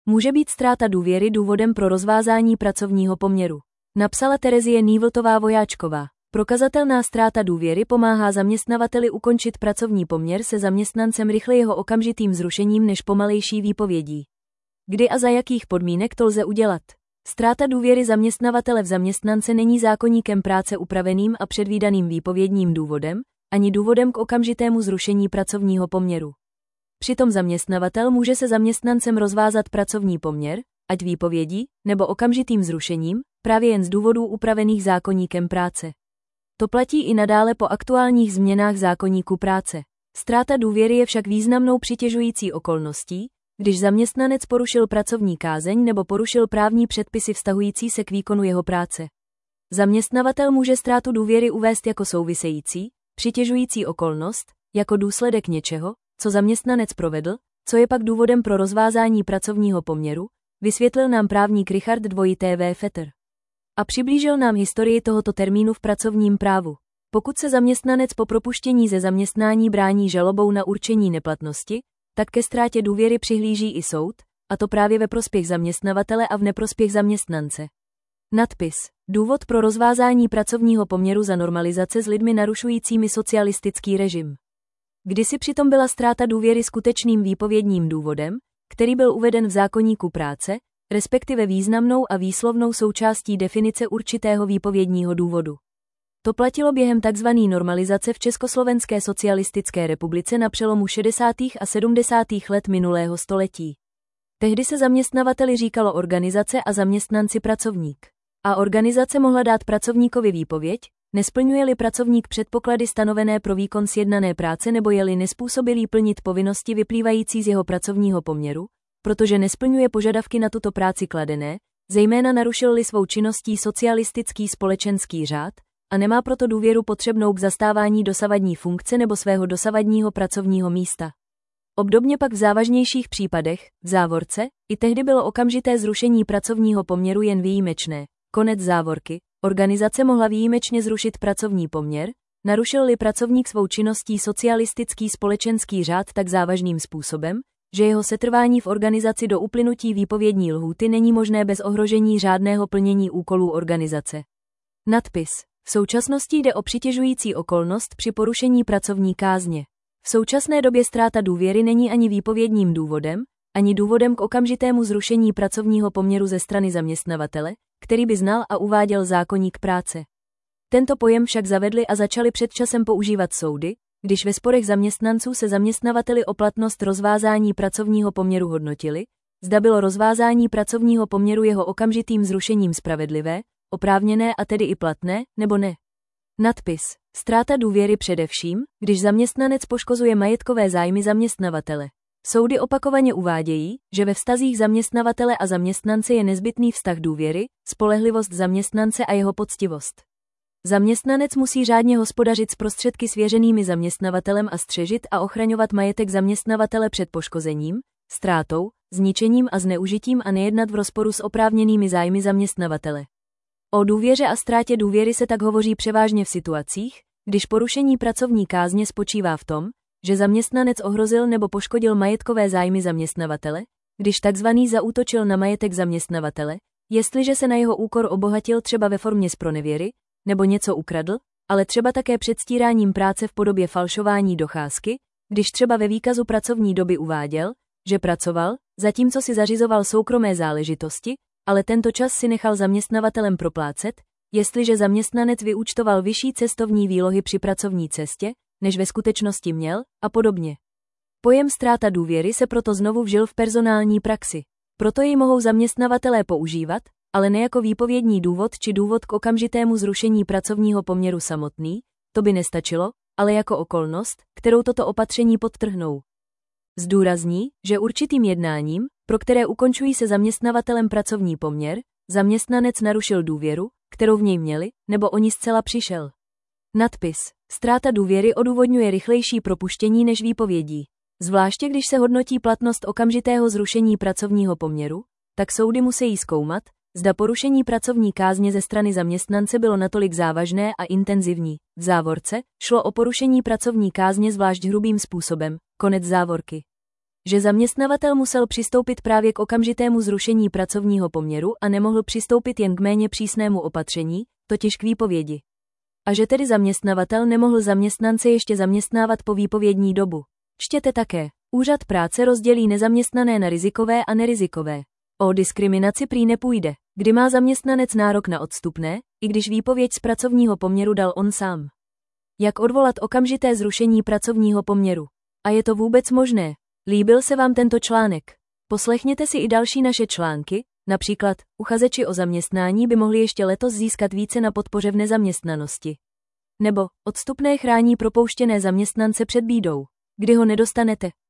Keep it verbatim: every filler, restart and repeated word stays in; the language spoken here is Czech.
Může být ztráta důvěry důvodem pro rozvázání pracovního poměru. Napsala Terezie Nývltová Vojáčková. Prokazatelná ztráta důvěry pomáhá zaměstnavateli ukončit pracovní poměr se zaměstnancem rychle jeho okamžitým zrušením než pomalejší výpovědí. Kdy a za jakých podmínek to lze udělat? Ztráta důvěry zaměstnavatele v zaměstnance není zákoníkem práce upraveným a předvídaným výpovědním důvodem, ani důvodem k okamžitému zrušení pracovního poměru. Přitom zaměstnavatel může se zaměstnancem rozvázat pracovní poměr, ať výpovědí, nebo okamžitým zrušením, právě jen z důvodů upravených zákoníkem práce. To platí i nadále po aktuálních změnách zákoníku práce. Ztráta důvěry je však významnou přitěžující okolností, když zaměstnanec porušil pracovní kázeň nebo porušil právní předpisy vztahující se k výkonu jeho práce. Zaměstnavatel může ztrátu důvěry uvést jako související, přitěžující okolnost, jako důsledek něčeho, co zaměstnanec provedl, co je pak důvodem pro rozvázání pracovního poměru, vysvětlil nám právník Richard dvojité vé Fetter. A přiblížil nám historii tohoto termínu v pracovním právu. Pokud se zaměstnanec po propuštění ze zaměstnání brání žalobou na určení neplatnosti, tak ke ztrátě důvěry přihlíží i soud, a to právě ve prospěch zaměstnavatele a v neprospěch zaměstnance. Nadpis. Důvod pro rozvázání pracovního poměru za normalizace s lidmi narušujícími socialistický režim. Kdysi přitom byla ztráta důvěry skutečným výpovědním důvodem, který byl uveden v zákoníku práce, respektive významnou a výslovnou součástí definice určitého výpovědního důvodu. To platilo během tzv. Normalizace v Československé socialistické republice na přelomu šedesátých a sedmdesátých let minulého století. Tehdy se zaměstnavateli říkalo organizace a zaměstnanci pracovník. A organizace mohla dát pracovníkovi výpověď, nesplňuje-li pracovník předpoklady stanovené pro výkon sjednané práce nebo je-li nezpůsobilý plnit povinnosti vyplývající z jeho pracovního poměru, protože nesplňuje požadavky na tuto práci kladené, zejména narušil-li svou činností socialistický společenský řád, a nemá proto důvěru potřebnou k zastávání dosavadní funkce nebo svého dosavadního pracovního místa. Obdobně pak v závažnějších případech, v závorce, i tehdy bylo okamžité zrušení pracovního poměru jen výjimečné. Konec závorky. Organizace mohla výjimečně zrušit pracovní poměr, narušil-li pracovník svou činností socialistický společenský řád tak závažným způsobem, že jeho setrvání v organizaci do uplynutí výpovědní lhůty není možné bez ohrožení řádného plnění úkolů organizace. Nadpis. V současnosti jde o přitěžující okolnost při porušení pracovní kázně. V současné době ztráta důvěry není ani výpovědním důvodem, ani důvodem k okamžitému zrušení pracovního poměru ze strany zaměstnavatele, který by znal a uváděl zákoník práce. Tento pojem však zavedli a začali před časem používat soudy, když ve sporech zaměstnanců se zaměstnavateli o platnost rozvázání pracovního poměru hodnotili, zda bylo rozvázání pracovního poměru jeho okamžitým zrušením spravedlivé, oprávněné a tedy i platné, nebo ne. Nadpis. Ztráta důvěry především, když zaměstnanec poškozuje majetkové zájmy zaměstnavatele. Soudy opakovaně uvádějí, že ve vztazích zaměstnavatele a zaměstnance je nezbytný vztah důvěry, spolehlivost zaměstnance a jeho poctivost. Zaměstnanec musí řádně hospodařit s prostředky svěřenými zaměstnavatelem a střežit a ochraňovat majetek zaměstnavatele před poškozením, ztrátou, zničením a zneužitím a nejednat v rozporu s oprávněnými zájmy zaměstnavatele. O důvěře a ztrátě důvěry se tak hovoří převážně v situacích, když porušení pracovní kázně spočívá v tom, že zaměstnanec ohrozil nebo poškodil majetkové zájmy zaměstnavatele, když takzvaný zaútočil na majetek zaměstnavatele, jestliže se na jeho úkor obohatil třeba ve formě zpronevěry, nebo něco ukradl, ale třeba také předstíráním práce v podobě falšování docházky, když třeba ve výkazu pracovní doby uváděl, že pracoval, zatímco si zařizoval soukromé záležitosti, ale tento čas si nechal zaměstnavatelem proplácet, jestliže zaměstnanec vyúčtoval vyšší cestovní výlohy při pracovní cestě, než ve skutečnosti měl, a podobně. Pojem ztráta důvěry se proto znovu vžil v personální praxi. Proto jej mohou zaměstnavatelé používat, ale ne jako výpovědní důvod či důvod k okamžitému zrušení pracovního poměru samotný, to by nestačilo, ale jako okolnost, kterou toto opatření podtrhnou. Zdůrazní, že určitým jednáním, pro které ukončují se zaměstnavatelem pracovní poměr, zaměstnanec narušil důvěru, kterou v něj měli, nebo o ní zcela přišel. Nadpis. Ztráta důvěry odůvodňuje rychlejší propuštění než výpovědí. Zvláště když se hodnotí platnost okamžitého zrušení pracovního poměru, tak soudy musí zkoumat, zda porušení pracovní kázně ze strany zaměstnance bylo natolik závažné a intenzivní. V závorce šlo o porušení pracovní kázně zvlášť hrubým způsobem. Konec závorky. že zaměstnavatel musel přistoupit právě k okamžitému zrušení pracovního poměru a nemohl přistoupit jen k méně přísnému opatření, totiž k výpovědi. A že tedy zaměstnavatel nemohl zaměstnance ještě zaměstnávat po výpovědní dobu. Čtěte také. Úřad práce rozdělí nezaměstnané na rizikové a nerizikové. O diskriminaci prý nepůjde, kdy má zaměstnanec nárok na odstupné, i když výpověď z pracovního poměru dal on sám. Jak odvolat okamžité zrušení pracovního poměru? A je to vůbec možné? Líbil se vám tento článek? Poslechněte si i další naše články, například uchazeči o zaměstnání by mohli ještě letos získat více na podpoře v nezaměstnanosti. Nebo odstupné chrání propouštěné zaměstnance před bídou, kdy ho nedostanete.